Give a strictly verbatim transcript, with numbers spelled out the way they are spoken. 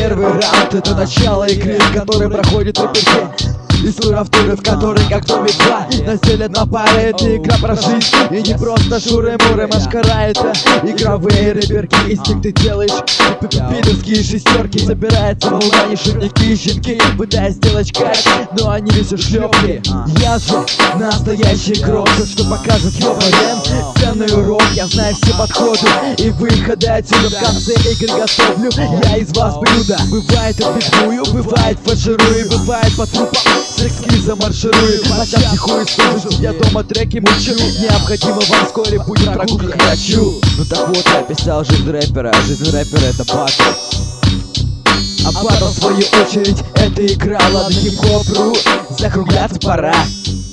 Первый раунд — это начало игры, который проходит в реперке. И сура в туре, в которой, как Томми два, населят на паре. Это игра про жизнь, и не просто шуры-муры. Машкара — это игровые рэперки. Из них ты делаешь пидорские шестерки. Собирается волна, не шутники и щенки, пытаясь сделать кайф, но они весь ушлепки. Я же настоящий игрок, тот, что покажет ёбарем ценный урок. Я знаю все подходы и выходы отсюда. В конце игры готовлю я из вас блюдо. Бывает отбегую, бывает фарширую, бывает по трупам с экскизом марширую. Хотя втихую скажу, что я дома треки мучу. Необходимо вам вскоре будет прогулка к врачу. Ну так вот, я писал жизнь рэпера. Жизнь рэпера — это батл. А батл, в свою очередь, это игра. Ладно, хип-хоп.ру, закругляться пора.